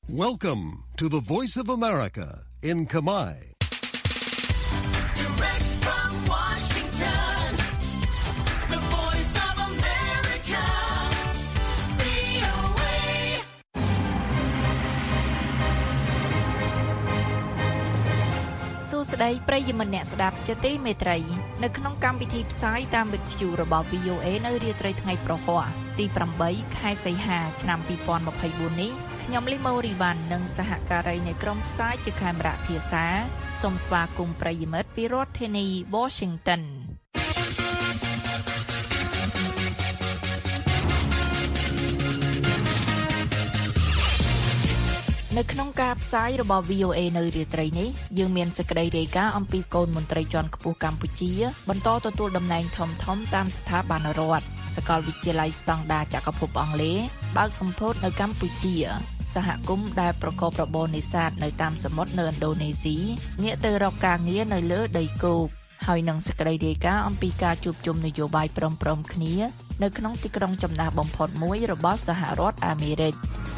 Welcome to the Voice of America in Kamai. Direct from Washington, the Voice of America, VOA. សួស្តីប្រិយមិត្តអ្នកស្ដាប់ជាទីមេត្រីនៅក្នុងកម្មវិធីផ្សាយតាមវិទ្យុរបស់ VOA នៅរាត្រីថ្ងៃប្រហ័សទី8ខែសីហាឆ្នាំ2024នេះខ្ញុំលីម៉ូរីវ៉ាន់និងសហការីនៃក្រុមផ្សាយជាខេមរៈភាសាសូមស្វាគមន៍ប្រិយមិត្តពីរដ្ឋធានី Washingtonនៅក្នុងការផ្សាយរបស់ VOA នៅរាត្រីនេះយើងមានសេចក្តីរាយការណ៍អំពីកូនមន្ត្រីជាន់ខ្ពស់កម្ពុជាបន្តទទួលតំណែងធំៗតាមស្ថាប័នរដ្ឋសាកលវិទ្យាល័យស្តង់ដារចក្រភពអង់គ្លេសបើកសម្ពោធនៅកម្ពុជាសហគមន៍ដែលប្រកបរបរនេសាទនៅតាមសមុទ្រនៅឥណ្ឌូនេស៊ីងាកទៅរកការងារនៅលើដីគោកហើយនឹងសេចក្តីរាយការណ៍អំពីការជួបជុំនយោបាយព្រមៗគ្នានៅក្នុងទីក្រុងចំណាស់បំផុតមួយរបស់សហរដ្ឋអាមេរិក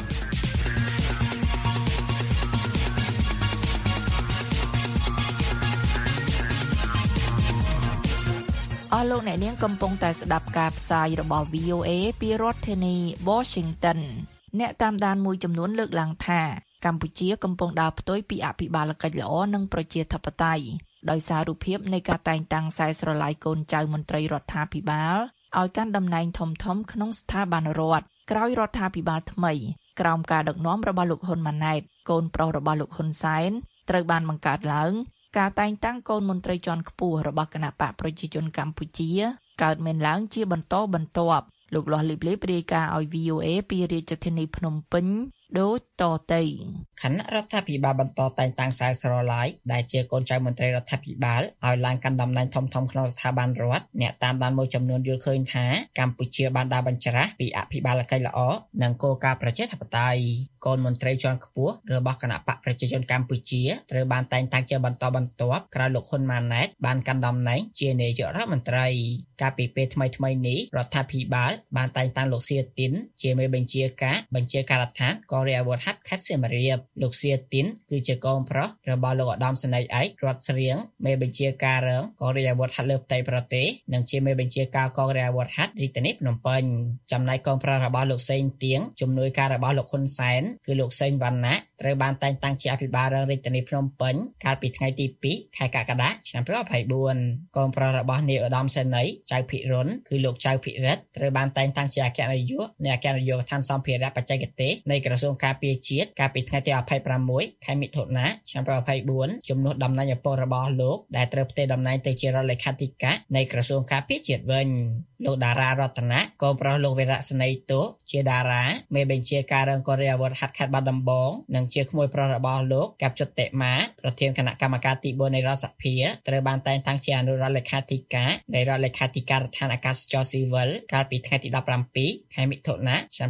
អស់លោកអ្នកនាងកំពុងតែស្ដាប់ការផ្សាយរបស់ VOA ពីរដ្ឋធានី Washington អ្នកតាមដានមួយចំនួនលើកឡើងថាកម្ពុជាកំពុងដើរផ្ទុយពីអភិបាលកិច្ចល្អនិងប្រជាធិបតេយ្យដោយសាររូបភាពនៃការតែងតាំងខ្សែស្រឡាយកូនចៅមន្ត្រីរដ្ឋាភិបាលឲ្យកាន់តំណែងធំៗក្នុងស្ថាប័នរដ្ឋក្រោយរដ្ឋាភិបាលថ្មីក្រោមការដឹកនាំរបស់លោកហ៊ុនម៉ាណែតកូនប្រុសរបស់លោកហ៊ុនសែនត្រូវបានបង្កើតឡើងការតែងតាំងកូនមន្ត្រីជាន់ខ្ពស់របស់គណបកប្រជាជនកម្ពុជាកើតមានឡើងជាបន្តបន្ទាប់លោកលាស់លីបលីបរាយការណ៍ឲ្យ VOA ពីរាជធានីភ្នំពេញដូចតទៅគណៈរដ្ឋាភិបាលបន្តតែងតាំងខ្សែស្រឡាយដែលជាកូនចៅមន្ត្រីរដ្ឋាភិបាលឲ្យឡើងកាន់តំណែងធំៗក្នុងស្ថាប័នរដ្ឋអ្នកតាមដានមួយចំនួនយល់ឃើញថាកម្ពុជាបានដើរបញ្ច្រាស់ពីអភិបាលកិច្ចល្អនិងគោលការណ៍ប្រជាធិបតេយ្យកូនមន្ត្រីជាន់ខ្ពស់របស់គណៈបកប្រជាជនកម្ពុជាត្រូវបានតែងតាំងជាបន្តបន្ទាប់ក្រោយលោកហ៊ុនម៉ាណែតបានកាន់តំណែងជានាយករដ្ឋមន្ត្រីកាលពីពេលថ្មីៗនេះរដ្ឋាភិបាលបានតែងតាំងលោកសៀទីនជាមេបញ្ជាការដ្ឋានរាជអាវុធហត្ថខេត្តសៀមរាបលោកសៀទីនគឺជាកូនប្រុសរបស់លោកឧត្តមសេនីយ៍ឯករដ្ឋស្រៀងមេបញ្ជាការរងកងរាជអាវុធហត្ថលើផ្ទៃប្រទេសនិងជាមេបញ្ជាការកងរាជអាវុធហត្ថរាជធានីភ្នំពេញចំណែកកូនប្រុសរបស់លោកសេងទៀងជំនួយការរបស់លោកហ៊ុនសែនគឺលោកសេងវណ្ណៈត្រូវបានតែងតាំងជាអភិបាលរងរាជធានីភ្នំពេញកាលពីថ្ងៃទី2ខែកក្កដាឆ្នាំ2024កូនប្រុសរបស់នាយឧត្តមសេនីយ៍ចៅភិរុនគឺលោកចៅភិរិទ្ធត្រូវបានតែងតាំងជាអគ្គនាយកនៃអគ្គនាយកដ្ឋានសម្ភារៈបច្ចេកទេសនៃក្រសួងការពារជាតិកាលពីថ្ងៃទី26ខែមិថុនាឆ្នាំ2024ជំនួសតំណែងឪពុករបស់លោកដែលត្រូវផ្ទេរតំណែងទៅជារដ្ឋលេខាធិការនៃក្រសួងការពារជាតិវិញលោកតារារតនៈកូនប្រុសលោកវីរៈសេនីយ៍ទោជាតារាមេបញ្ជាការរងកងរាជអាវុធហត្ថខេត្តបាត់ដំបងនិងជាក្មួយប្រុសរបស់លោកកັບចុតិមាប្រធានគណៈកម្មការទី4នៃរដ្ឋសភាត្រូវបានតែងតាំងជាអនុរដ្ឋលេខាធិការនៃរដ្ឋលេខាធិការដ្ឋានអាកាសចរស៊ីវិលកាលពីថ្ងៃទី17ខែមិថុនាឆ្នាំ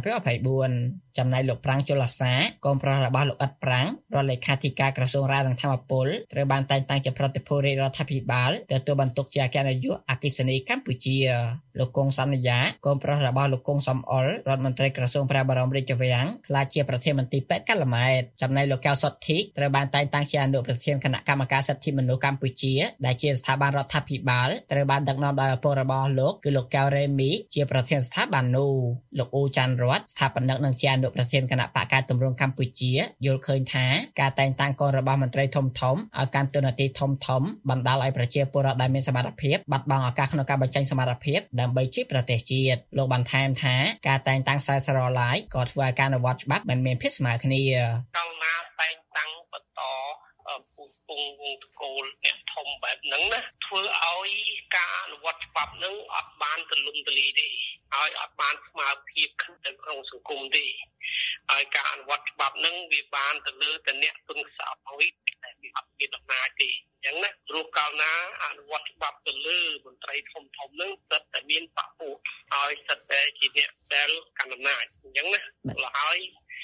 2024ចំណែកលោកប្រាំងជលសាកូនប្រុសរបស់លោកអ៊ិតប្រាំងរដ្ឋលេខាធិការក្រសួងរាយនឹងធម្មពលត្រូវបានតែងតាំងជាប្រតិភូរាជរដ្ឋាភិបាលទទួលបន្ទុកជាអគ្គនាយកអគ្គិសនីកម្ពុជាលោកគង់សន្យាកូនប្រុសរបស់លោកគង់សំអល់រដ្ឋមន្ត្រីក្រសួងព្រះបរមរាជវាំងក្លាយជាប្រធានមន្ត្រីពេទ្យកាល់ម៉ែតចំណែកលោកកៅសុទ្ធិត្រូវបានតែងតាំងជាអនុប្រធានគណៈកម្មការសិទ្ធិមនុស្សកម្ពុជាដែលជាស្ថាប័នរដ្ឋាភិបាលត្រូវបានដឹកនាំដោយឪពុករបស់លោកគឺលោកកៅរ៉េមីជាប្រធានស្ថាប័ននោះលោកអ៊ូចាន់រតស្ថាបនិកនិងជាអនុប្រធានគណៈបកការទម្រង់កម្ពុជាយល់ឃើញថាការតែងតាំងកូនរបស់មន្ត្រីធំៗឲ្យកាន់តួនាទីធំៗបណ្ដាលឲ្យប្រជាពលរដ្ឋដែលមានសមត្ថភាពបាត់បង់ឱកាសក្នុងការបញ្ចេញសមត្ថភាពដើម្បីជួយប្រទេសជាតិលោកបន្ថែមថាការតែងតាំងខ្សែស្រឡាយក៏ធ្វើឲ្យការអនុវត្តច្បាប់មិនមានភាពស្មើគ្នាកាលណាតែងតាំងបន្តពូជពងវងតកូលអ្នកធំបែបហ្នឹងណាធ្វើឲ្យការអនុវត្តច្បាប់ហ្នឹងអត់បានទូលំទូលាយទេឲ្យអត់បានស្មើភាពនៅក្នុងសង្គមទេហើយការអនុវត្តច្បាប់ហ្នឹងវាបានទៅលើតអ្នកពឹងផ្សោតឲ្យតែវាអត់មានអំណាចទេអញ្ចឹងណាព្រោះកាលណាអនុវត្តច្បាប់ទៅលើមន្ត្រីធំៗហ្នឹងសិតតែមានបពុឲ្យសិតតែជាអ្នកដែលកាន់អំណាចអញ្ចឹងណាហើយ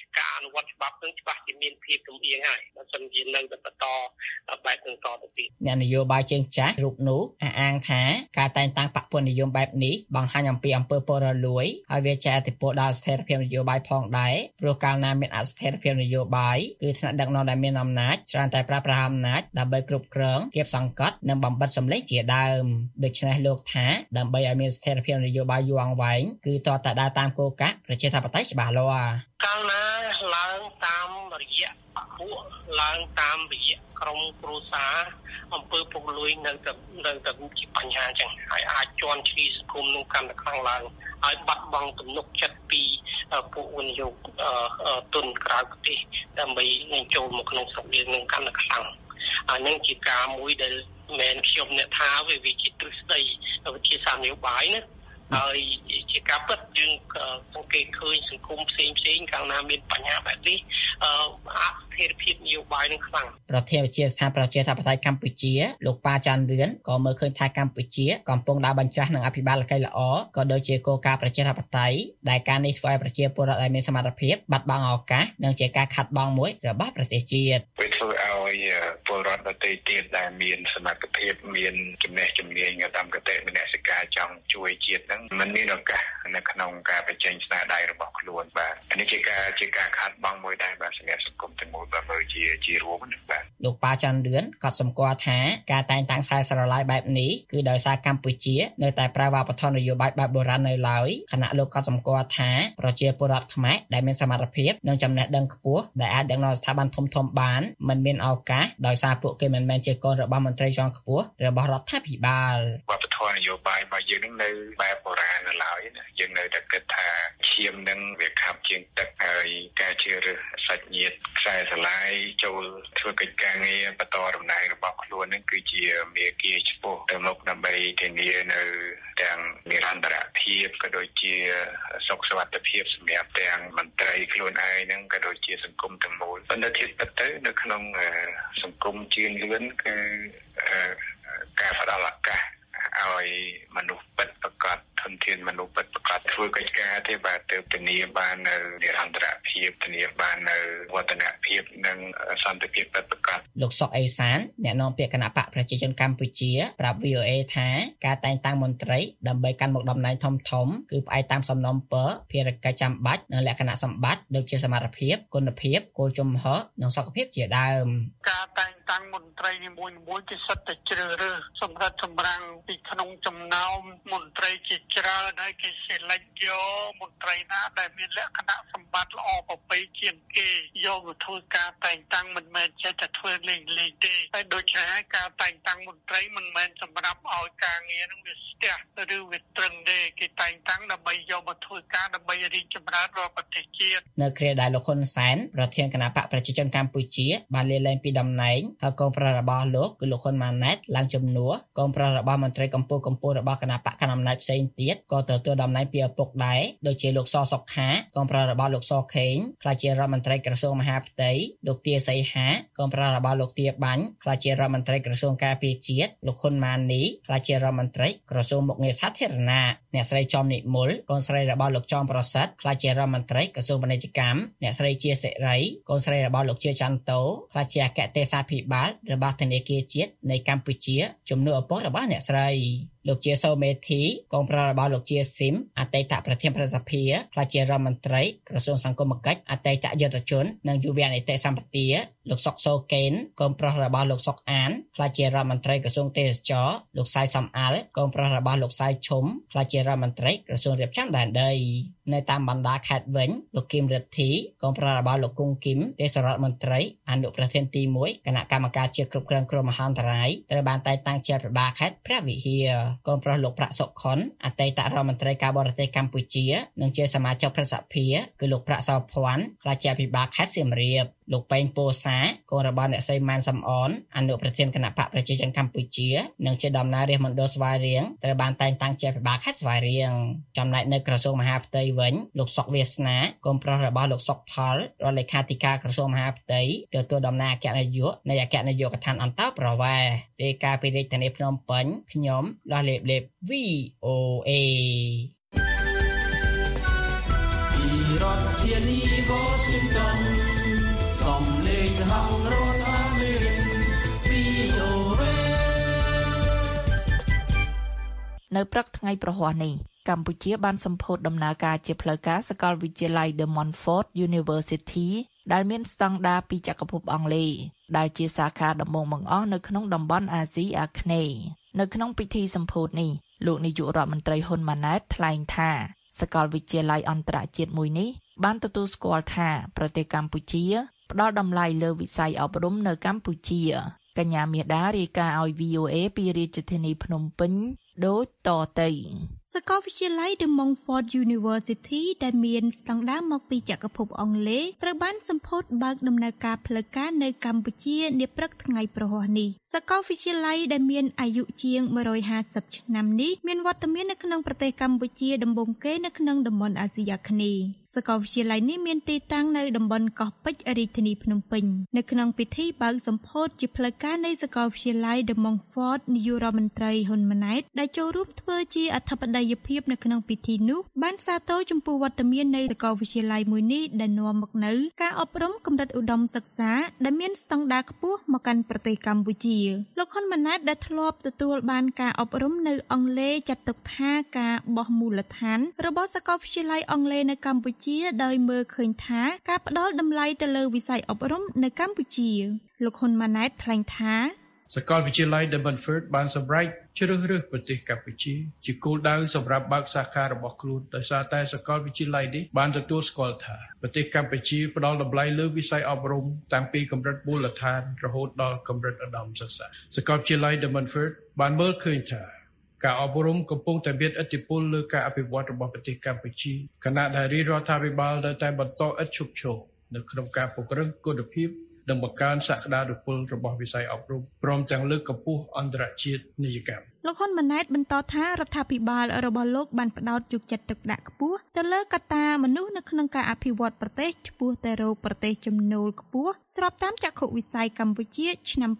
ការអនុវត្តច្បាប់នឹងច្បាស់ជាមានភាពទំអៀងហើយបើមិនជានៅតែបន្តបែបនឹងតទៅទៀតអ្នកនយោបាយជើងចាស់រូបនោះអះអាងថាការតែងតាំងបកពន្ធនិយមបែបនេះបង្ហាញអំពីអំពើពុករលួយហើយវាចែកឥទ្ធិពលដល់ស្ថិរភាពនយោបាយផងដែរព្រោះកាលណាមានអស្ថិរភាពនយោបាយគឺថ្នាក់ដឹកនាំដែលមានអំណាចច្រើនតែប្រើប្រាស់អំណាចដើម្បីគ្រប់គ្រងគៀបសង្កត់និងបំបិតសម្លេងជាដើមដូច្នេះលោកថាដើម្បីឲ្យមានស្ថិរភាពនយោបាយយូរអង្វែងគឺតតែដើរតាមគោលការណ៍ប្រជាធិបតេយ្យច្បាស់លាស់កាលណាឡើងតាមរយៈពួកឡើងតាមរយៈក្រុមគ្រួសារអំពើពុករលួយនៅតែជាបញ្ហាចឹងហើយអាចជន់ឈ្លីសង្គមនឹងកាន់តែខ្លាំងឡើងហើយបាត់បង់ទំនុកចិត្តពីពួកវិនិយោគទុនក្រៅប្រទេសដើម្បីនឹងចូលមកក្នុងស្រុកយើងនឹងកាន់តែខ្លាំងហើយនឹងជាការមួយដែលមិនខ្ញុំអ្នកថាវាជាទ្រឹស្ដីវិទ្យាសាស្ត្រនយោបាយណាហើយជាការពិតយើងសង្កេតឃើញសង្គមផ្សេងកាលណាមានបញ្ហាបែបនេះអស្ថិរភាពនយោបាយនឹងខ្លាំងប្រធានវិទ្យាស្ថានប្រជាធិបតេយ្យកម្ពុជាលោកប៉ាច័ន្ទរឿនក៏មើលឃើញថាកម្ពុជាកំពុងដើរបញ្ច្រាស់នឹងអភិបាលកិច្ចល្អក៏ដូចជាគោលការណ៍ប្រជាធិបតេយ្យដែលការនេះធ្វើឲ្យប្រជាពលរដ្ឋដែលមានសមត្ថភាពបាត់បង់ឱកាសនិងជាការខាត់បងមួយរបស់ប្រទេសជាតិវាធ្វើឲ្យពលរដ្ឋដទៃទៀតដែលមានសមត្ថភាពមានចំណេះជំនាញឧត្តមគតិមនសិការចង់ជួយជាតិហ្នឹងមិនមានឱកាសនៅក្នុងការបញ្ចេញស្នាដៃរបស់ខ្លួនបាទនេះជាការខាត់បងមួយដែរបាទសម្រាប់សង្គមទាំងមូលបាទមើលជារួមណាបាទលោកប៉ាច័ន្ទរឿនក៏សម្គាល់ថាការតែងតាំងខ្សែស្រឡាយបែបនេះគឺដោយសារកម្ពុជានៅតែប្រើវប្បធម៌នយោបាយបែបបុរាណនៅឡើយខណៈលោកក៏សម្គាល់ថាប្រជាពលរដ្ឋខ្មែរដែលមានសមត្ថភាពនិងចំណេះដឹងខ្ពស់ដែលអាចដឹកនាំស្ថាប័នធំបានមិនមានឱកាសដោយសារពួកគេមិនមែនជាកូនរបស់មន្ត្រីជាន់ខ្ពស់របស់រដ្ឋាភិបាលវប្បធម៌នយោបាយរបស់យើងនឹងនៅបែបបុរាណនៅឡើយណាយើងនៅតែគិតថាឈាមនឹងវាខាប់ជាងទឹកហើយការជ្រើសរើសសាច់ញាតិខ្សែស្រឡាយចូលធ្វើកិច្ចការងារបន្តដំណើររបស់ខ្លួននឹងគឺជាមេគាឆ្ពោះទៅមុខដើម្បីធានានៅទាំងនិរន្តរភាពក៏ដូចជាសុខសុវត្ថិភាពសម្រាប់ទាំងមន្ត្រីខ្លួនឯងនឹងក៏ដូចជាសង្គមទាំងមូលប៉ុន្តែធៀបទៅនៅក្នុងសង្គមជឿនលឿនគឺការផ្ដល់ឱកាសឲ្យមនុស្សពិតប្រាកដធនធានមនុស្សពិតប្រាកដធ្វើកិច្ចការទេបាទទៅធានាបាននៅនិរន្តរភាពធានាបាននៅវឌ្ឍនភាពនិងសន្តិភាពពិតប្រាកដលោកសុកអេសានអ្នកនាំពាក្យគណៈបកប្រជាជនកម្ពុជាប្រាប់ VOA ថាការតែងតាំងមន្ត្រីដើម្បីកាន់មុខតំណែងធំគឺផ្អែកតាមសំណុំពរភារកិច្ចចាំបាច់និងលក្ខណៈសម្បត្តិដូចជាសមត្ថភាពគុណភាពគោលជំហរនិងសុខភាពជាដើមការតែងតាំងមន្ត្រីនីមួយៗគឺសិតតែជ្រើសរើសសម្រាប់ចម្រាំងពីក្នុងចំណោមមន្ត្រីជាច្រើនហើយគេselectយកមន្ត្រីណាដែលមានលក្ខណៈសម្បត្តិល្អប្រពៃជាងគេយកមកធ្វើការតែងតាំងមិនមែនចេះតែធ្វើលេងទេហើយដូចជាការតែងតាំងមន្ត្រីមិនមែនសម្រាប់ឲ្យការងារនឹងវាស្ទះឬវាត្រឹងទេគេតែងតាំងដើម្បីយកមកធ្វើការដើម្បីរីកចម្រើនដល់ប្រទេសជាតិនៅគ្រាដែលលោកហ៊ុនសែនប្រធានគណៈបកប្រជាជនកម្ពុជាបានលាលែងពីតំណែងហើយកូនប្រុសរបស់លោកគឺលោកហ៊ុនម៉ាណែតឡើងជំនួសកូនប្រុសរបស់មន្ត្រីកម្ពុជារបស់គណៈបកកណ្ដាលអំណាចផ្សេងទៀតក៏ទទួលតំណែងពីឪពុកដែរដូចជាលោកសសុខា កូនប្រុសរបស់លោកសខេងក្លាយជារដ្ឋមន្ត្រីក្រសួងមហាផ្ទៃលោកទាសីហាកូនប្រុសរបស់លោកទាបាញ់ក្លាយជារដ្ឋមន្ត្រីក្រសួងការពារជាតិលោកហ៊ុនម៉ាណីក្លាយជារដ្ឋមន្ត្រីក្រសួងមុខងារសាធារណៈអ្នកស្រីចំនិមលកូនស្រីរបស់លោកចំប្រសិទ្ធក្លាយជារដ្ឋមន្ត្រីក្រសួងពាណិជ្ជកម្មអ្នកស្រីជាសិរីកូនស្រីរបស់លោកជាចន្ទតូក្លាយជាអគ្គទេសាភិបាលរបស់ធនាគារជាតិនៃកម្ពុជាជំនួសឪពុករបស់អ្នកស្រីលោកជាសូមេធីកូនប្រុសរបស់លោកជាស៊ីមអតីតប្រធានប្រសិទ្ធិក្លាយជារដ្ឋមន្ត្រីក្រសួងសង្គមគិច្ចអតីតយុទ្ធជននិងយុវនីតិសម្បទាលោកសុកសូកេនកូនប្រុសរបស់លោកសុកអានក្លាយជារដ្ឋមន្ត្រីក្រសួងទេសចរលោកសាយសំអាល់កូនប្រុសរបស់លោកសាយឈុំក្លាយជារដ្ឋមន្ត្រីក្រសួងរៀបចំដែនដីនៅតាមបណ្ដាខេត្តវិញលោកគឹមរិទ្ធីកូនប្រុសរបស់លោកគង់គឹមទេសរដ្ឋមន្ត្រីអនុប្រធានទី1គណៈកម្មការជាតិគ្រប់គ្រងគ្រោះមហន្តរាយត្រូវបានតែងតាំងជាប្របាលខេត្តព្រះវិហារកូនប្រុសលោកប្រាក់សុខុនអតីតរដ្ឋមន្ត្រីការបរទេសកម្ពុជានិងជាសមាជិកព្រឹទ្ធសភាគឺលោកប្រាក់សោភ័ណ្ឌក្លាយជាអភិបាលខេត្តសៀមរាបលោកប៉េងពោសាកូនរបស់អ្នកស្រីម៉ានសំអនអនុប្រធានគណៈបកប្រជាជនកម្ពុជានិងជាតំណាងរាជមណ្ឌលស្វាយរៀងត្រូវបានតែងតាំងជាអភិបាលខេត្តស្វាយរៀងចំណែកនៅក្រសួងមហាផ្ទៃវិញលោកសុកវាសនាកូនប្រុសរបស់លោកសុកផលរដ្ឋលេខាធិការក្រសួងមហាផ្ទៃទទួលតំណែងអគ្គនាយកនៃអគ្គនាយកដ្ឋានអន្តរប្រវេសន៍រាយការណ៍ពីរាជធានីភ្នំពេញខ្ញុំដោះលេបលេប VOA ពីរដ្ឋធានី Washington នៅព្រឹកថ្ងៃប្រហ័សនេះកម្ពុជាបានសម្ពោធដំណើរការជាផ្លូវការសាកលវិទ្យាល័យ De Montfort University ដែលមានស្តង់ដារពីចក្រភពអង់គ្លេសដែលជាសាខាដំបូងបង្អស់នៅក្នុងតំបន់អាស៊ីអាគ្នេយ៍នៅក្នុងពិធីសម្ពោធនេះលោកនាយករដ្ឋមន្ត្រីហ៊ុនម៉ាណែតថ្លែងថាសាកលវិទ្យាល័យអន្តរជាតិមួយនេះបានទទួលស្គាល់ថាប្រទេសកម្ពុជាផ្ដល់តម្លៃលើវិស័យអប់រំនៅកម្ពុជាកញ្ញាមាសដារាយការណ៍ឲ្យ VOA ពីរាជធានីភ្នំពេញដូចតទៅសាកលវិទ្យាល័យ De Montfort University ដែលមានស្តង់ដារមកពីចក្រភពអង់គ្លេសត្រូវបានសម្ពោធបើកដំណើរការផ្លូវការនៅកម្ពុជានាព្រឹកថ្ងៃប្រហ័សនេះសាកលវិទ្យាល័យដែលមានអាយុជាង150ឆ្នាំនេះមានវត្តមាននៅក្នុងប្រទេសកម្ពុជាដំបូងគេនៅក្នុងតំបន់អាស៊ីអាគ្នេយ៍សាកលវិទ្យាល័យនេះមានទីតាំងនៅតំបន់កោះពេជ្ររាជធានីភ្នំពេញនៅក្នុងពិធីបើកសម្ពោធជាផ្លូវការនៃសាកលវិទ្យាល័យ De Montfort នាយករដ្ឋមន្ត្រីហ៊ុនម៉ាណែតដែលចូលរួមធ្វើជាអធិបតីភាពនៅក្នុងពិធីនោះបានសាទរចំពោះវត្តមាននៃសាកលវិទ្យាល័យមួយនេះដែលនាំមកនូវការអប់រំកម្រិតឧត្តមសិក្សាដែលមានស្តង់ដារខ្ពស់មកកាន់ប្រទេសកម្ពុជាលោកហ៊ុនម៉ាណែតដែលធ្លាប់ទទួលបានការអប់រំនៅអង់គ្លេសចាត់ទុកថាការបោះមូលដ្ឋានរបស់សាកលវិទ្យាល័យអង់គ្លេសនៅកម្ពុជាដោយមើលឃើញថាការផ្ដល់តម្លៃទៅលើវិស័យអប់រំនៅកម្ពុជាលោកហ៊ុនម៉ាណែតថ្លែងថាសាកលវិទ្យាល័យ De Montfort បានសម្រេចជ្រើសរើសប្រទេសកម្ពុជាជាគោលដៅសម្រាប់បើកសាខារបស់ខ្លួនដោយសារតែសាកលវិទ្យាល័យនេះបានទទួលស្គាល់ថាប្រទេសកម្ពុជាផ្ដល់តម្លៃលើវិស័យអប់រំតាំងពីកម្រិតមូលដ្ឋានរហូតដល់កម្រិតឧត្តមសិក្សាសាកលវិទ្យាល័យ De Montfort បានមើលឃើញថាការអប់រំកំពុងតែមានឥទ្ធិពលលើការអភិវឌ្ឍរបស់ប្រទេសកម្ពុជាខណៈដែលរាជរដ្ឋាភិបាលនៅតែបន្តឥតឈប់ឈរនៅក្នុងការពង្រឹងគុណភាពនិងបង្កើនសក្តានុពលរបស់វិស័យអប់រំព្រមទាំងលើកកម្ពស់អន្តរជាតិនីយកម្មលោកហ៊ុនម៉ាណែតបន្តថារដ្ឋាភិបាលរបស់លោកបានផ្ដោតយកចិត្តទុកដាក់ខ្ពស់ទៅលើកត្តាមនុស្សនៅក្នុងការអភិវឌ្ឍប្រទេសឆ្ពោះទៅរកប្រទេសចំណូលខ្ពស់ស្របតាមចក្ខុវិស័យកម្ពុជាឆ្នាំ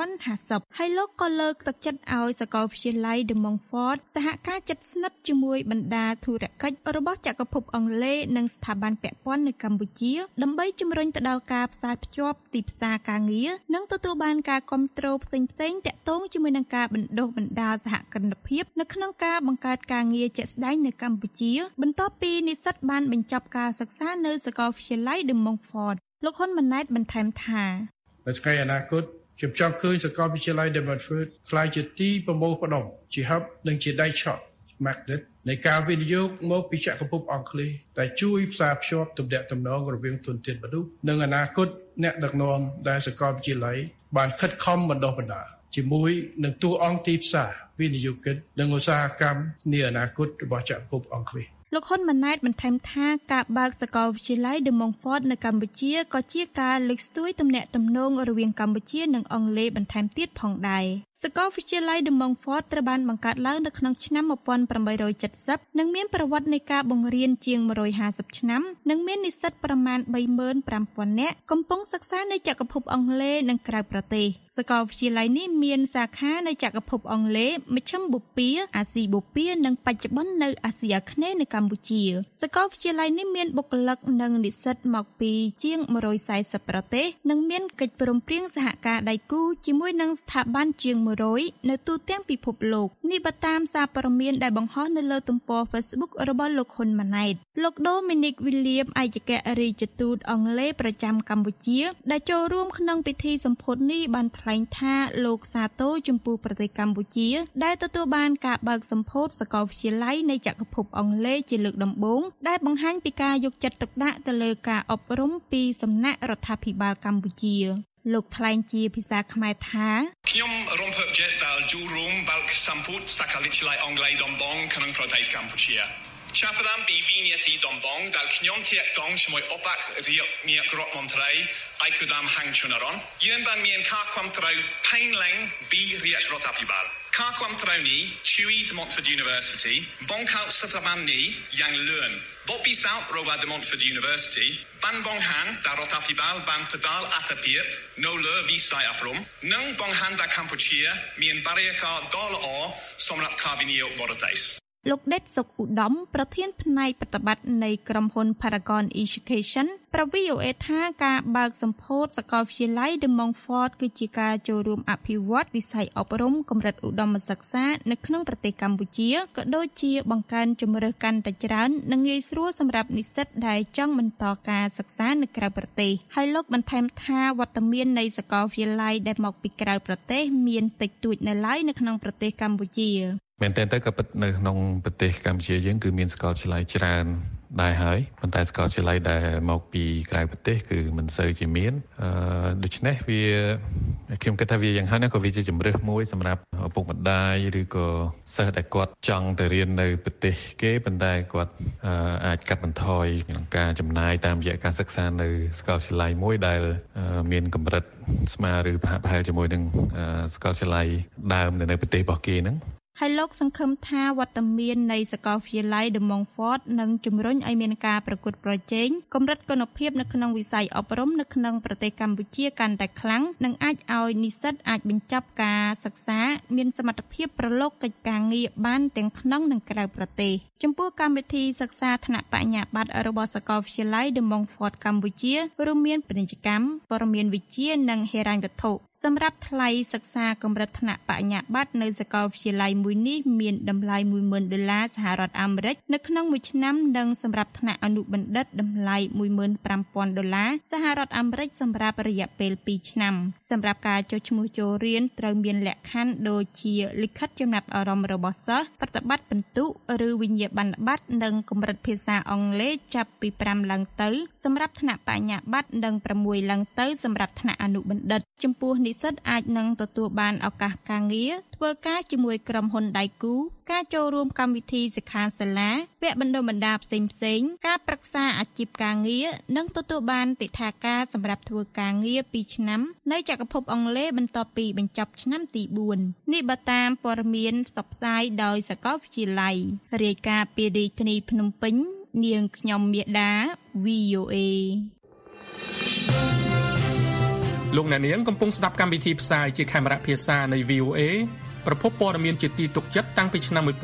2050ហើយលោកក៏លើកទឹកចិត្តឲ្យសាកលវិទ្យាល័យ De Montfort សហការជិតស្និទ្ធជាមួយបណ្ដាធុរកិច្ចរបស់ចក្រភពអង់គ្លេសនិងស្ថាប័នពាក់ព័ន្ធនៅកម្ពុជាដើម្បីជំរុញទៅដល់ការផ្សារភ្ជាប់ទីផ្សារការងារនិងទទួលបានការគាំទ្រផ្សេងៗទាក់ទងជាមួយនឹងការបណ្ដុះបណ្ដាលសហគ្រិនភាពនៅក្នុងការបង្កើតការងារជាក់ស្ដែងនៅកម្ពុជាបន្ទាប់ពីនិស្សិតបានបញ្ចប់ការសិក្សានៅសាកលវិទ្យាល័យ De Montfort លោកហ៊ុនម៉ាណែតបន្ថែមថានៅថ្ងៃអនាគតខ្ញុំចង់ឃើញសាកលវិទ្យាល័យ De Montfort ក្លាយជាទីប្រមូលផ្ដុំជា hub និងជាដៃឆក់ magnet នៃការវិនិយោគមកពីចក្រភពអង់គ្លេសដែលជួយផ្សារភ្ជាប់ទំនាក់ទំនងរវាងទុនធានមនុស្សនិងអនាគតអ្នកដឹកនាំដែលសាកលវិទ្យាល័យបានខិតខំបណ្ដុះបណ្ដាលជាមួយនឹងតួអង្គទីផ្សារវិនិយោគិននិងឧស្សាហកម្មនាអនាគតរបស់ចក្រភពអង់គ្លេសលោកហ៊ុនម៉ាណែតបន្ថែមថាការបើកសាកលវិទ្យាល័យ De Montfort នៅកម្ពុជាក៏ជាការលើកស្ទួយទំនាក់ទំនងរវាងកម្ពុជានិងអង់គ្លេសបន្ថែមទៀតផងដែរសាកលវិទ្យាល័យ De Montfort ត្រូវបានបង្កើតឡើងនៅក្នុងឆ្នាំ1870និងមានប្រវត្តិនៃការបង្រៀនជាង150ឆ្នាំនិងមាននិស្សិតប្រមាណ 35,000 នាក់កំពុងសិក្សានៅចក្រភពអង់គ្លេសនិងក្រៅប្រទេសសាកលវិទ្យាល័យនេះមានសាខានៅចក្រភពអង់គ្លេសមជ្ឈិមបូព៌ាអាស៊ីបូព៌ានិងបច្ចុប្បន្ននៅអាស៊ីអាគ្នេយ៍នៅកម្ពុជាសាកលវិទ្យាល័យនេះមានបុគ្គលិកនិងនិស្សិតមកពីជាង140ប្រទេសនិងមានកិច្ចព្រមព្រៀងសហការដៃគូជាមួយនឹងស្ថាប័នជាង100នៅទូទាំងពិភពលោកនេះបើតាមសារព័ត៌មានដែលបង្ហោះនៅលើទំព័រ Facebook របស់លោកហ៊ុនម៉ាណែតលោក Dominic William ឯកអគ្គរដ្ឋទូតអង់គ្លេសប្រចាំកម្ពុជាដែលចូលរួមក្នុងពិធីសម្ពោធនេះបានថ្លែងថាលោកសាទរចំពោះប្រទេសកម្ពុជាដែលទទួលបានការបើកសម្ពោធសាកលវិទ្យាល័យនៃចក្រភពអង់គ្លេសជាលើកដំបូងដែលបង្ហាញពីការយកចិត្តទុកដាក់ទៅលើការអប់រំពីសំណាក់រដ្ឋាភិបាលកម្ពុជាលោកថ្លែងជាភាសាខ្មែរថាខ្ញុំរំភើបចិត្តដែលចូលរួមបើកសម្ពោធសាកលវិទ្យាល័យអង់គ្លេសដំបងក្នុងប្រទេសកម្ពុជាចាប់ផ្ដើមពីវិញ្ញាទីដំបងដែលខ្ញុំធាក់តងជាមួយឧបនាយករដ្ឋមន្ត្រីឯកឧត្តមហាងជុនរ៉នយើងបានមានការគាំទ្រផែនឡើងពីរាជរដ្ឋាភិបាលការគាំទ្រនេះជួយ De Montfort University បង្កើតស្ថាប័ននេះយ៉ាងលឿនបបិសោតរបស់ De Montfort University បានបង្ហាញថារដ្ឋាភិបាលបានផ្តល់អត្ថប្រយោជន៍នៅលើវិស័យអប់រំនិងបង្ហាញថាកម្ពុជាមានបរិយាកាសដ៏ល្អសម្រាប់ការវិនិយោគបរទេសលោកដេតសុកឧត្តមប្រធានផ្នែកប្រតិបត្តិនៃក្រុមហ៊ុន Paragon Education ប្រវិយអេថាការបើកសម្ពោធសាកលវិទ្យាល័យ De Montfort គឺជាការចូលរួមអភិវឌ្ឍវិស័យអប់រំកម្រិតឧត្តមសិក្សានៅក្នុងប្រទេសកម្ពុជាក៏ដូចជាបង្កើនជម្រើសកាន់តែច្រើននិងងាយស្រួលសម្រាប់និស្សិតដែលចង់បន្តការសិក្សានៅក្រៅប្រទេសហើយលោកបន្ថែមថាវត្តមាននៃសាកលវិទ្យាល័យដែលមកពីក្រៅប្រទេសមានតិចតួចនៅឡើយនៅក្នុងប្រទេសកម្ពុជាមែនតើក៏ពិតនៅក្នុងប្រទេសកម្ពុជាយើងគឺមានសាកលវិទ្យាល័យច្រើនដែរហើយប៉ុន្តែសាកលវិទ្យាល័យដែលមកពីក្រៅប្រទេសគឺមិនសូវជាមានដូច្នេះវាខ្ញុំគិតថាវាយ៉ាងហោចណាស់ក៏វាជាជំរើសមួយសម្រាប់ឪពុកម្ដាយឬក៏សិស្សដែលគាត់ចង់ទៅរៀននៅប្រទេសគេប៉ុន្តែគាត់អាចកាត់បន្ថយការចំណាយតាមរយៈការសិក្សានៅសាកលវិទ្យាល័យមួយដែលមានកម្រិតស្មើឬប្រហែលជាមួយនឹងសាកលវិទ្យាល័យដើមនៅប្រទេសរបស់គេហ្នឹងហើយលោកសង្ឃឹមថាវត្តមាននៃសាកលវិទ្យាល័យ De Montfort នឹងជំរុញឲ្យមានការប្រកួតប្រជែងកម្រិតគុណភាពនៅក្នុងវិស័យអប់រំនៅក្នុងប្រទេសកម្ពុជាកាន់តែខ្លាំងនិងអាចឲ្យនិស្សិតអាចបញ្ចប់ការសិក្សាមានសមត្ថភាពប្រឡូកកិច្ចការងារបានទាំងក្នុងនិងក្រៅប្រទេសចំពោះកម្មវិធីសិក្សាថ្នាក់បញ្ញាបត្ររបស់សាកលវិទ្យាល័យ De Montfort កម្ពុជារួមមានពាណិជ្ជកម្មព័ត៌មានវិទ្យានិងហិរញ្ញវត្ថុសម្រាប់ថ្លៃសិក្សាកម្រិតថ្នាក់បញ្ញាបត្រនៅសាកលវិទ្យាល័យមួយនេះមានតម្លៃ$10,000សហរដ្ឋអាមេរិកនៅក្នុងមួយឆ្នាំនិងសម្រាប់ថ្នាក់អនុបណ្ឌិតតម្លៃ$15,000សហរដ្ឋអាមេរិកសម្រាប់រយៈពេល2ឆ្នាំសម្រាប់ការចុះឈ្មោះចូលរៀនត្រូវមានលក្ខខណ្ឌដូចជាលិខិតចំណាប់អារម្មណ៍របស់សិស្សប្រតិបត្តិពិន្ទុឬវិញ្ញាបនបត្រនិងកម្រិតភាសាអង់គ្លេសចាប់ពី5ឡើងទៅសម្រាប់ថ្នាក់បញ្ញាបត្រនិង6ឡើងទៅសម្រាប់ថ្នាក់អនុបណ្ឌិតចំពោះនិស្សិតអាចនឹងទទួលបានឱកាសការងារធ្វើការជាមួយក្រុមហ៊ុនដៃគូការចូលរួមកម្មវិធីសិក្ខាសាលាវគ្គបណ្ដុះបណ្ដាលផ្សេងៗការប្រឹក្សាអាជីពការងារនិងទទួលបានទិដ្ឋាការសម្រាប់ធ្វើការងារ2ឆ្នាំនៅចក្រភពអង់គ្លេសបន្ទាប់ពីបញ្ចប់ឆ្នាំទី4នេះបើតាមព័ត៌មានផ្សព្វផ្សាយដោយសាកលវិទ្យាល័យរាយការណ៍ពីរាជធានីភ្នំពេញនាងខ្ញុំមាសដា VOA លោកអ្នកនាងកំពុងស្ដាប់កម្មវិធីផ្សាយជាខេមរៈភាសានៃ VOA ប្រភពព័ត៌មានជាទីទុកចិត្តតាំងពីឆ្នាំ1955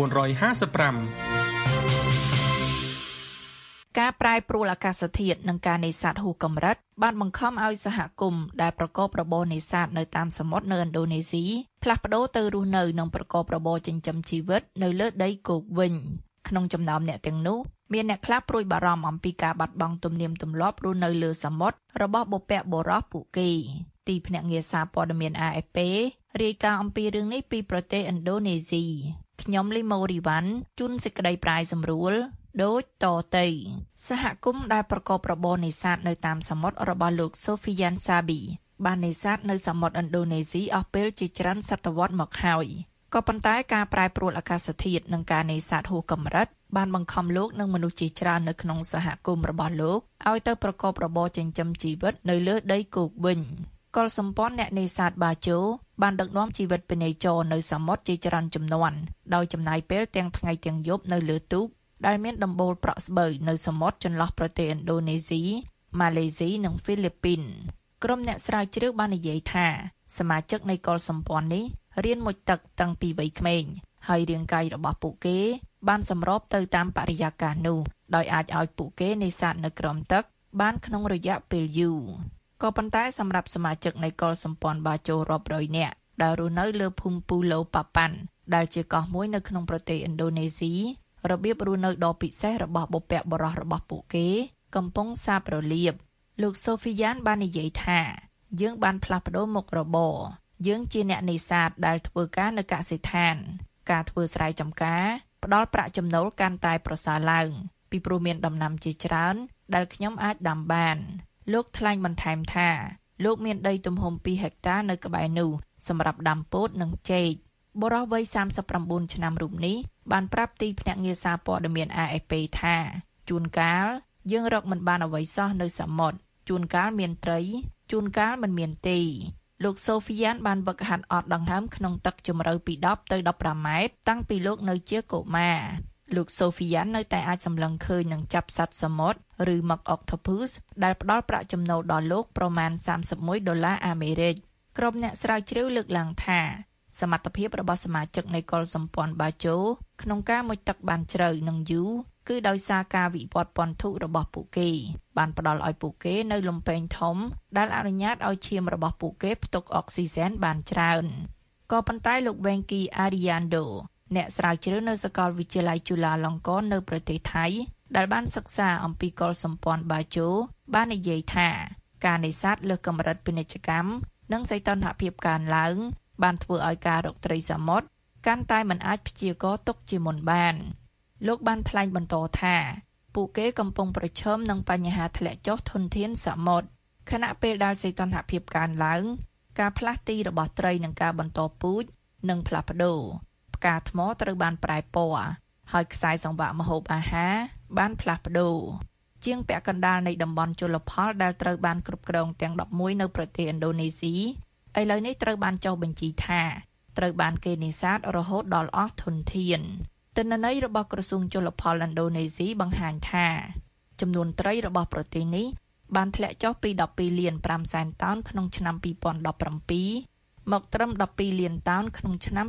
ការប្រែប្រួលអាកាសធាតុនិងការនេសាទហួសកម្រិតបានបង្ខំឲ្យសហគមន៍ដែលប្រកបរបរនេសាទនៅតាមសមុទ្រនៅឥណ្ឌូនេស៊ីផ្លាស់ប្ដូរទៅរស់នៅនិងប្រកបរបរចិញ្ចឹមជីវិតនៅលើដីគោកវិញក្នុងចំណោមអ្នកទាំងនោះមានអ្នកខ្លះព្រួយបារម្ភអំពីការបាត់បង់ទំនៀមទម្លាប់រស់នៅលើសមុទ្ររបស់បុព្វបុរសពួកគេទីភ្នាក់ងារសារព័ត៌មាន AFP រាយការណ៍អំពីរឿងនេះពីប្រទេសឥណ្ឌូនេស៊ីខ្ញុំលីម៉ូរីវ៉ាន់ជូនសេចក្តីប្រាយសម្រួលដូចតទៅសហគមន៍ដែលប្រកបរបរនេសាទនៅតាមសមុទ្ររបស់លោក Sofian Sabi បាននេសាទនៅសមុទ្រឥណ្ឌូនេស៊ីអស់ពេលជាច្រើនសតវត្សរ៍មកហើយក៏ប៉ុន្តែការប្រែប្រួលអាកាសធាតុនិងការនេសាទហួសកម្រិតបានបង្ខំលោកនិងមនុស្សជាច្រើននៅក្នុងសហគមន៍របស់លោកឲ្យទៅប្រកបរបរចិញ្ចឹមជីវិតនៅលើដីគោកវិញកុលសម្ព័ន្ធអ្នកនេសាទបាជូបានដឹកនាំជីវិតពាណិជ្ជរនៅសមុទ្រជាច្រើនជំនាន់ដោយចំណាយពេលទាំងថ្ងៃទាំងយប់នៅលើទូកដែលមានដំបូលប្រក់ស្បូវនៅសមុទ្រចន្លោះប្រទេសឥណ្ឌូនេស៊ីម៉ាឡេស៊ីនិងហ្វីលីពីនក្រុមអ្នកស្រាវជ្រាវបាននិយាយថាសមាជិកនៃកុលសម្ព័ន្ធនេះរៀនមុជទឹកតាំងពីវ័យក្មេងហើយរាងកាយរបស់ពួកគេបានសម្របទៅតាមបរិយាកាសនោះដោយអាចឲ្យពួកគេនេសាទនៅក្រោមទឹកបានក្នុងរយៈពេលយូរក៏ប៉ុន្តែសម្រាប់សមាជិកនៃកុលសម្ព័ន្ធបាជូរាប់រយនាក់ដែលរស់នៅលើភូមិពូឡូប៉ាប៉ាន់ដែលជាកោះមួយនៅក្នុងប្រទេសឥណ្ឌូនេស៊ីរបៀបរស់នៅដ៏ពិសេសរបស់បុព្វបុរសរបស់ពួកគេកំពុងសាបរលាបលោក Sofian បាននិយាយថាយើងបានផ្លាស់ប្ដូរមុខរបរយើងជាអ្នកនេសាទដែលធ្វើការនៅកសិដ្ឋានការធ្វើស្រែចម្ការផ្ដល់ប្រាក់ចំណូលកាន់តែប្រសើរឡើងពីព្រោះមានដំណាំជាច្រើនដែលខ្ញុំអាចដាំបានលោកថ្លែងបន្ថែមថាលោកមានដីទំហំ2ហិកតានៅក្បែរនោះសម្រាប់ដាំពោតនិងចេកបុរសវ័យ39ឆ្នាំរូបនេះបានប្រាប់ទីភ្នាក់ងារសារព័ត៌មាន AFP ថាជួនកាលយើងរកមិនបានអ្វីសោះនៅសមុទ្រជួនកាលមានត្រីជួនកាលមិនមានទេលោក Sofian បានវឹកហាត់អត់ដង្ហើមក្នុងទឹកជម្រៅពី10ទៅ15ម៉ែត្រតាំងពីលោកនៅជាកុមារលោក Sofian នៅតែអាចសម្លឹងឃើញនឹងចាប់សត្វសមុទ្រឬមឹក Octopus ដែលផ្ដល់ប្រាក់ចំណូលដល់លោកប្រមាណ$31អាមេរិកក្រុមអ្នកស្រាវជ្រាវលើកឡើងថាសមត្ថភាពរបស់សមាជិកនៃកុលសម្ព័ន្ធបាជូក្នុងការមុជទឹកបានជ្រៅនិងយូរគឺដោយសារការវិវត្តពន្ធុរបស់ពួកគេបានផ្ដល់ឲ្យពួកគេនៅលំពែងធំដែលអនុញ្ញាតឲ្យឈាមរបស់ពួកគេផ្ទុកអុកស៊ីហ្សែនបានច្រើនក៏ប៉ុន្តែលោក Venky Ariando អ្នកស្រាវជ្រាវនៅសាកលវិទ្យាល័យ Chulalongkorn នៅប្រទេសថៃដែលបានសិក្សាអំពីកុលសម្ព័ន្ធបាជូបាននិយាយថាការនេសាទលើសកម្រិតពាណិជ្ជកម្មនិងសីតុណ្ហភាពកើនឡើងបានធ្វើឲ្យការរកត្រីសមុទ្រកាន់តែមិនអាចព្យាករណ៍ទុកជាមុនបានលោកបានថ្លែងបន្តថាពួកគេកំពុងប្រឈមនឹងបញ្ហាធ្លាក់ចុះធនធានសមុទ្រខណៈពេលដែលសីតុណ្ហភាពកើនឡើងការផ្លាស់ទីរបស់ត្រីនិងការបន្តពូជនឹងផ្លាស់ប្ដូរផ្កាថ្មត្រូវបានប្រែពណ៌ហើយខ្សែសង្វាក់ម្ហូបអាហារបានផ្លាស់ប្ដូរជាងពាក់កណ្ដាលនៃតំបន់ជលផលដែលត្រូវបានគ្រប់គ្រងទាំង11នៅប្រទេសឥណ្ឌូនេស៊ីឥឡូវនេះត្រូវបានចុះបញ្ជីថាត្រូវបានគេនេសាទរហូតដល់អស់ធនធានទិន្នន័យរបស់ក្រសួងជលផលឥណ្ឌូនេស៊ីបង្ហាញថាចំនួនត្រីរបស់ប្រទេសនេះបានធ្លាក់ចុះពី12លាន5សែនតោនក្នុងឆ្នាំ2017មកត្រឹម12លានតោនក្នុងឆ្នាំ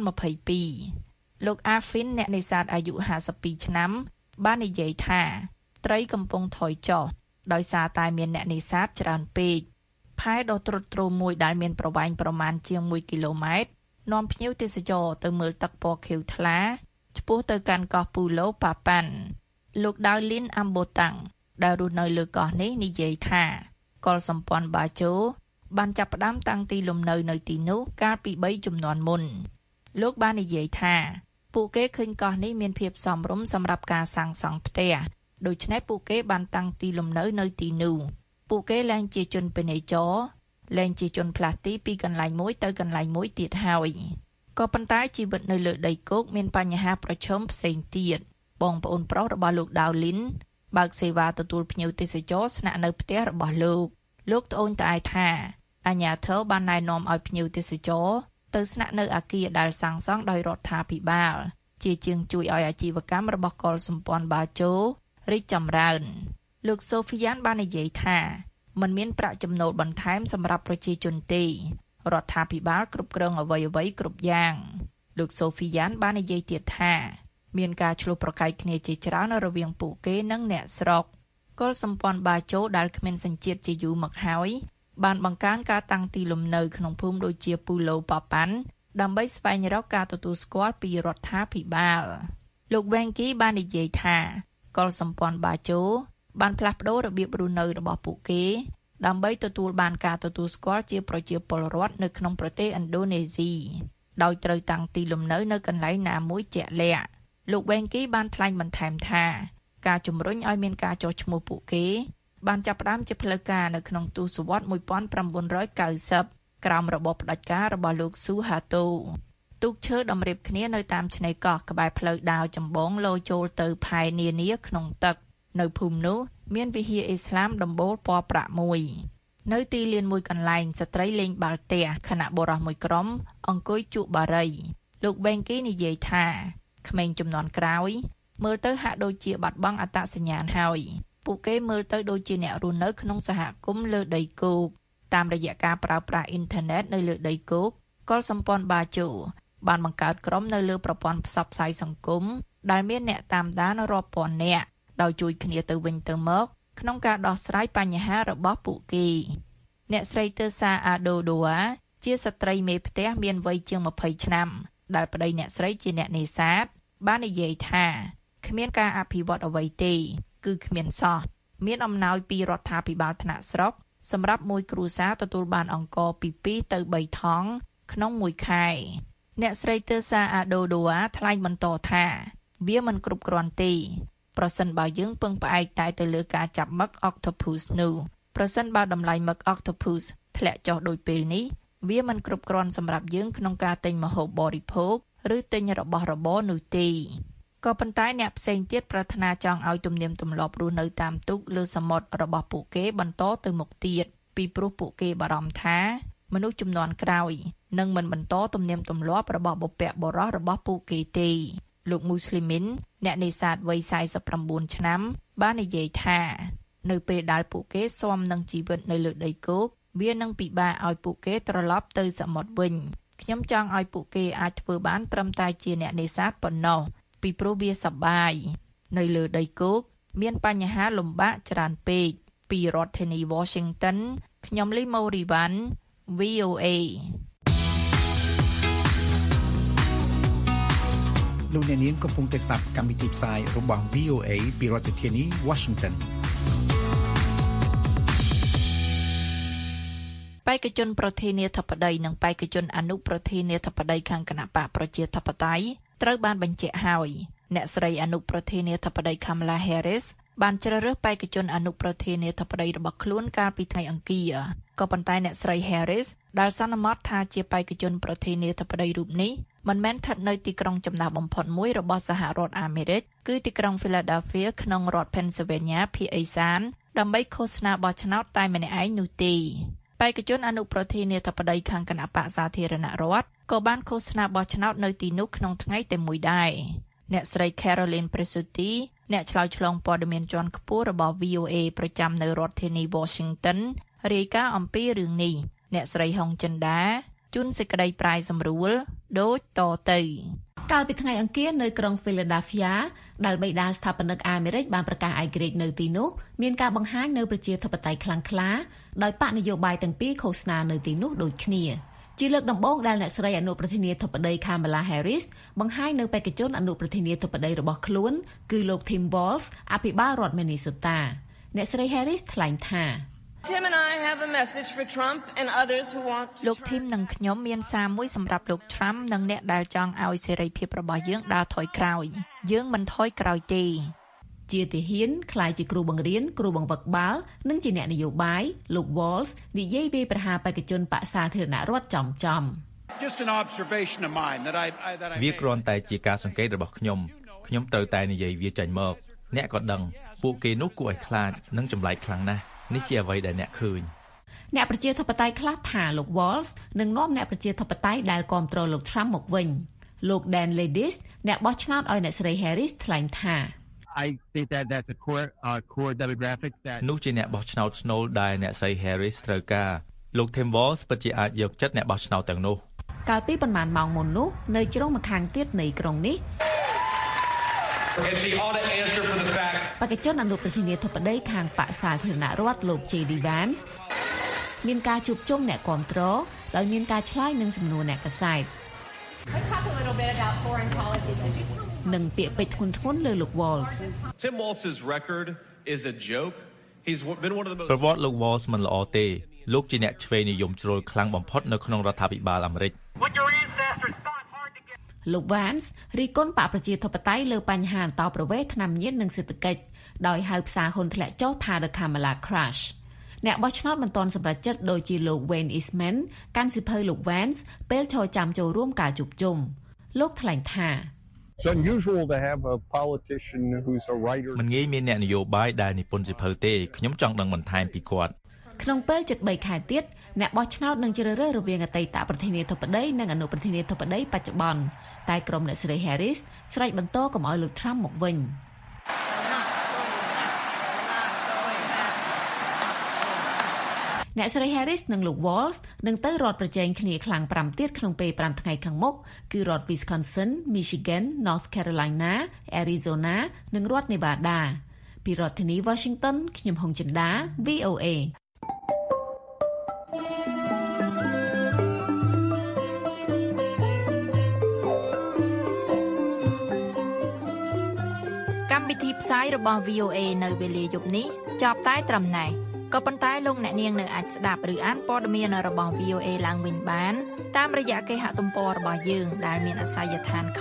2022លោក Afin អ្នកនេសាទអាយុ52ឆ្នាំបាននិយាយថាត្រីកំពុងថយចុះដោយសារតែមានអ្នកនេសាទច្រើនពេកផែដ៏ទ្រុឌទ្រោមមួយដែលមានប្រវែងប្រមាណជាង1គីឡូម៉ែត្រនាំភ្ញៀវទេសចរទៅមើលទឹកពណ៌ខៀវថ្លាឆ្ពោះទៅកាន់កោះពូឡូប៉ាប៉ាន់លោកដាវលីនអាំបូតាំងដែលរស់នៅលើកោះនេះនិយាយថាកុលសម្ព័ន្ធបាជូបានចាប់ផ្ដើមតាំងទីលំនៅទីនោះកាលពី3ជំនាន់មុនលោកបាននិយាយថាពួកគេឃើញកោះនេះមានភាពសមរម្យសម្រាប់ការសាងសង់ផ្ទះដូច្នេះពួកគេបានតាំងទីលំនៅទីនោះពួកគេលែងជាជនពាណិជ្ជករលែងជាជនផ្លាស់ទីពីកន្លែងមួយទៅកន្លែងមួយទៀតហើយក៏ប៉ុន្តែជីវិតនៅលើដីគោកមានបញ្ហាប្រឈមផ្សេងទៀតបងប្អូនប្រុសរបស់លោកដាវលីនបើកសេវាទទួលភ្ញៀវទេសចរស្នាក់នៅផ្ទះរបស់លោកត្អូញត្អែថាអាជ្ញាធរបានណែនាំឲ្យភ្ញៀវទេសចរទៅស្នាក់នៅអគារដែលសាងសង់ដោយរដ្ឋាភិបាលជាជាងជួយឲ្យអាជីវកម្មរបស់កុលសម្ព័ន្ធបាជូរីកចម្រើនលោកសូហ្វីយ៉ានបាននិយាយថាมันមានប្រាក់ចំណូលបន្ថែមសម្រាប់ប្រជាជនទេរដ្ឋាភិបាលគ្រប់គ្រងអ្វីៗគ្រប់យ៉ាងលោកសូហ្វីយ៉ានបាននិយាយទៀតថាមានការឆ្លោះប្រកែកគ្នាជាច្រើនរវាងពួកគេនិងអ្នកស្រុកកុលសម្ព័ន្ធបាជូដែលគ្មានសញ្ជាតិជាយូរមកហើយបានបង្កើនការតាំងទីលំនៅក្នុងភូមិដូចជាពូឡូប៉ាប៉ាន់ដើម្បីស្វែងរកការទទួលស្គាល់ពីរដ្ឋាភិបាលលោក Venky បាននិយាយថាកុលសម្ព័ន្ធបាជូបានផ្លាស់ប្ដូររបៀបរស់នៅរបស់ពួកគេដើម្បីទទួលបានការទទួលស្គាល់ជាប្រជាពលរដ្ឋនៅក្នុងប្រទេសឥណ្ឌូនេស៊ីដោយត្រូវតាំងទីលំនៅកន្លែងណាមួយជាក់លាក់លោក Venky បានថ្លែងបន្ថែមថាការជំរុញឲ្យមានការចុះឈ្មោះពួកគេបានចាប់ផ្ដើមជាផ្លូវការនៅក្នុងទសវត្សរ៍1990ក្រោមរបបផ្ដាច់ការរបស់លោកស៊ូហាតូទូកឈើតម្រៀបគ្នានៅតាមឆ្នេរកោះក្បែរផ្លូវដាវចម្បងលោចូលទៅផែនានាក្នុងទឹកនៅភូមិនោះមានវិហារអ៊ីស្លាមដំបូលពណ៌ប្រាក់មួយនៅទីលានមួយកន្លែងស្ត្រីលេងបាល់ទះខណៈបុរសមួយក្រុមអង្គុយជក់បារីលោក Venky និយាយថាក្មេងជំនាន់ក្រោយមើលទៅហាក់ដូចជាបាត់បង់អត្តសញ្ញាណហើយពួកគេមើលទៅដូចជាអ្នករស់នៅក្នុងសហគមន៍លើដីគោកតាមរយៈការប្រើប្រាស់អ៊ីនធឺណិតនៅលើដីគោកកុលសម្ព័ន្ធបាជូបានបង្កើតក្រុមនៅលើប្រព័ន្ធផ្សព្វផ្សាយសង្គមដែលមានអ្នកតាមដានរាប់ពាន់នាក់ដោយជួយគ្នាទៅវិញទៅមកក្នុងការដោះស្រាយបញ្ហារបស់ពួកគេអ្នកស្រីទើសាអាដូដូអាជាស្ត្រីមេផ្ទះមានវ័យជាង20ឆ្នាំដែលប្តីអ្នកស្រីជាអ្នកនេសាទបាននិយាយថាគ្មានការអភិវឌ្ឍអ្វីទេគឺគ្មានសោះមានអំណោយពីរដ្ឋាភិបាលថ្នាក់ស្រុកសម្រាប់មួយគ្រួសារទទួលបានអង្ករពី2ទៅ3ថង់ក្នុងមួយខែអ្នកស្រីទើសាអាដូដូអាថ្លែងបន្តថាវាមិនគ្រប់គ្រាន់ទេប្រសិនបើយើងពឹងផ្អែកតែទៅលើការចាប់មឹក octopus នោះប្រសិនបើតម្លៃមឹក octopus ធ្លាក់ចុះដូចពេលនេះវាមិនគ្រប់គ្រាន់សម្រាប់យើងក្នុងការទិញម្ហូបបរិភោគឬទិញរបស់របរនោះទេក៏ប៉ុន្តែអ្នកផ្សេងទៀតប្រាថ្នាចង់ឲ្យទំនៀមទម្លាប់រស់នៅតាមទូកលើសមុទ្ររបស់ពួកគេបន្តទៅមុខទៀតពីព្រោះពួកគេបារម្ភថាមនុស្សជំនាន់ក្រោយនឹងមិនបន្តទំនៀមទម្លាប់របស់បុព្វបុរសរបស់ពួកគេទេលោកមូស្លីមីនអ្នកនេសាទវ័យ49ឆ្នាំបាននិយាយថានៅពេលដែលពួកគេស៊ាំនឹងជីវិតនៅលើដីគោកវានឹងពិបាកឲ្យពួកគេត្រឡប់ទៅសមុទ្រវិញខ្ញុំចង់ឲ្យពួកគេអាចធ្វើបានត្រឹមតែជាអ្នកនេសាទប៉ុណ្ណោះពីព្រោះវាសប្បាយនៅលើដីគោកមានបញ្ហាលំបាកច្រើនពេកពីរដ្ឋធានី Washington ខ្ញុំលីម៉ូរីវ៉ាន់ VOA លោកអ្នកនាងកំពុងតែស្ដាប់កម្មវិធីផ្សាយរបស់ VOA ពីរដ្ឋធានី Washington បេក្ខជនប្រធានាធិបតីនិងបេក្ខជនអនុប្រធានាធិបតីខាងគណបកប្រជាធិបតេយ្យត្រូវបានបញ្ជាក់ហើយអ្នកស្រីអនុប្រធានាធិបតី Kamala Harris បានជ្រើសរើសបេក្ខជនអនុប្រធានាធិបតីរបស់ខ្លួនកាលពីថ្ងៃអង្គារក៏ប៉ុន្តែអ្នកស្រី Harris ដែលសន្មតថាជាបេក្ខជនប្រធានាធិបតីរូបនេះមិនមែនស្ថិតនៅទីក្រុងចំណាស់បំផុតមួយរបស់សហរដ្ឋអាមេរិកគឺទីក្រុង Philadelphia ក្នុងរដ្ឋ Pennsylvania ភាគឦសានដើម្បីឃោសនាបោះឆ្នោតតែម្នាក់ឯងនោះទេបេក្ខជនអនុប្រធានាធិបតីខាងគណបកសាធារណរដ្ឋក៏បានឃោសនាបោះឆ្នោតនៅទីនោះក្នុងថ្ងៃតែមួយដែរអ្នកស្រី Caroline Presutti អ្នកឆ្លើយឆ្លងព័ត៌មានជាន់ខ្ពស់របស់ VOA ប្រចាំនៅរដ្ឋធានី Washington រាយការណ៍អំពីរឿងនេះអ្នកស្រីហុងចិនដាជូនសេចក្តីប្រាយសម្រួលដូចតទៅកាលពីថ្ងៃអង្គារនៅក្រុង Philadelphia ដែលបិតាស្ថាបនិកអាមេរិកបានប្រកាសឯករាជ្យនៅទីនោះមានការបង្ហាញនៅប្រជាធិបតេយ្យខ្លាំងក្លាដោយបកនយោបាយទាំងពីរឃោសនានៅទីនោះដូចគ្នាជាលើកដំបូងដែលអ្នកស្រីអនុប្រធានាធិបតី Kamala Harris បង្ហាញនៅបេក្ខជនអនុប្រធានាធិបតីរបស់ខ្លួនគឺលោក Tim Walz អភិបាលរដ្ឋ Minnesota អ្នកស្រី Harris ថ្លែងថា Tim and I have a message for Trump and others who want to លោក Tim និងខ្ញុំមានសារមួយសម្រាប់លោក Trump និងអ្នកដែលចង់ឲ្យសេរីភាពរបស់យើងដើរថយក្រោយយើងមិនថយក្រោយទេជាទាហានខ្លាយជាគ្រូបង្រៀនគ្រូបង្វឹកបាល់និងជាអ្នកនយោបាយលោក Walz និយាយពីប្រហារបេក្ខជនបក្សសាធារណរដ្ឋចំវាគ្រាន់តែជាការសង្កេតរបស់ខ្ញុំត្រូវតែនិយាយវាចេញមកអ្នកក៏ដឹងពួកគេនោះគួរឲ្យខ្លាចនិងចម្លែកខ្លាំងណាស់នេះជាអ្វីដែលអ្នកឃើញអ្នកប្រជាធិបតេយ្យខ្លះថាលោក Walz នឹងនាំអ្នកប្រជាធិបតេយ្យដែលគាំទ្រលោក Trump មកវិញលោក Dan Ledis អ្នកបោះឆ្នោតឲ្យអ្នកស្រី Harris ថ្លែងថា I think that's a core demographic that នោះជាអ្នកបោះឆ្នោតស្នូលដែលអ្នកស្រី Harris ត្រូវការលោក Tim Walz ពិតជាអាចយកចិត្តអ្នកបោះឆ្នោតទាំងនោះកាលពីប៉ុន្មានម៉ោងមុននោះនៅជ្រុងម្ខាងទៀតនៃក្រុងនេះបេក្ខជនអនុប្រធានាធិបតីខាងបក្សសាធារណរដ្ឋលោក J.D. Vance មានការជួបជុំអ្នកគាំទ្រដោយមានការឆ្លើយនឹងសំណួរអ្នកកាសែតនឹងពាក្យពេចន៍ធ្ងន់ធ្ងរលើលោក Walz Tim Walz's record is a joke. He's been one of the most ប្រវត្តិលោក Walz មិនល្អទេលោកជាអ្នកឆ្វេងនិយមជ្រុលខ្លាំងបំផុតនៅក្នុងរដ្ឋាភិបាលអាមេរិកលោក Vance រីកគុណបកប្រជាធិបតេយ្យលើបញ្ហាអន្តោប្រវេសន៍ថ្នាំញៀននិងសេដ្ឋកិច្ចដោយហៅផ្សារហ៊ុនធ្លាក់ចុះថា The Kamala Crash អ្នកបោះឆ្នោតមិនទាន់សម្រេចចិត្តដោយជាលោក Wayne Eastman កាន់សិភៅលោក Vance ពេលឈរចាំចូលរួមការជួបជុំលោកថ្លែងថា It's unusual to have a politician who's a writer មិនងាយមានអ្នកនយោបាយដែលនិពន្ធសិភៅទេខ្ញុំចង់ដឹងបន្ថែមពីគាត់ក្នុងពេលជិត3ខែទៀតអ្នកបោះឆ្នោតនឹងជ្រើសរើសរវាងអតីតប្រធានាធិបតីនិងអនុប្រធានាធិបតីបច្ចុប្បន្នតែក្រុមអ្នកស្រី Harris ស្រែកបន្តកុំឲ្យលោក Trump មកវិញអ្នកស្រី Harris និងលោក Walz នឹងទៅរត់ប្រជែងគ្នាខ្លាំង5ទៀតក្នុងពេល5ថ្ងៃខាងមុខគឺរដ្ឋ Wisconsin, Michigan, North Carolina, Arizona និងរដ្ឋ Nevada ពីរដ្ឋធានី Washington ខ្ញុំហុងចិន្តា VOA កម្មវិធីផ្សាយរបស់ VOA នៅវេលាយប់នេះចប់តែត្រឹមណេះក៏ប៉ុន្តែលោកអ្នកនាងនៅអាចស្ដាប់ឬអានព័ត៌មានរបស់ VOA ឡើងវិញបានតាមរយៈគេហទំព័ររបស់យើងដែលមានអាសយដ្ឋាន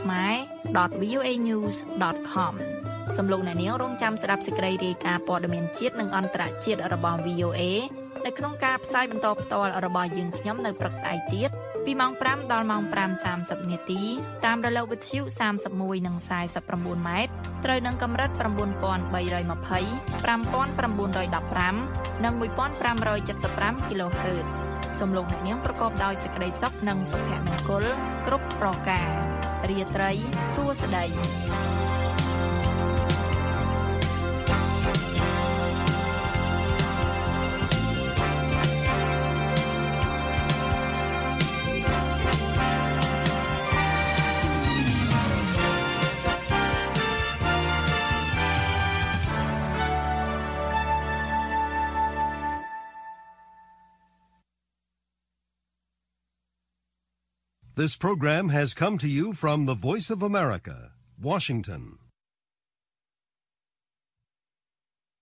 ខ្មែរ.voanews.com សូមលោកអ្នកនាងរងចាំស្ដាប់សេចក្តីរាយការណ៍ព័ត៌មានជាតិនិងអន្តរជាតិរបស់ VOA នៅក្នុងការផ្សាយបន្តផ្ទាល់របស់យើងខ្ញុំនៅព្រឹកស្អែកទៀតពីម៉ោង5ដល់ម៉ោង 5:30 នាទីតាមរលកវិទ្យុ31និង49ម៉ែត្រត្រូវនឹងកម្រិត 9320 5915 និង 1575 kHz សូមលោកអ្នកនាងប្រកបដោយសេចក្តីសុខនិងសុភមង្គលគ្រប់ប្រការរាត្រីសួស្តី This program has come to you from the Voice of America, Washington.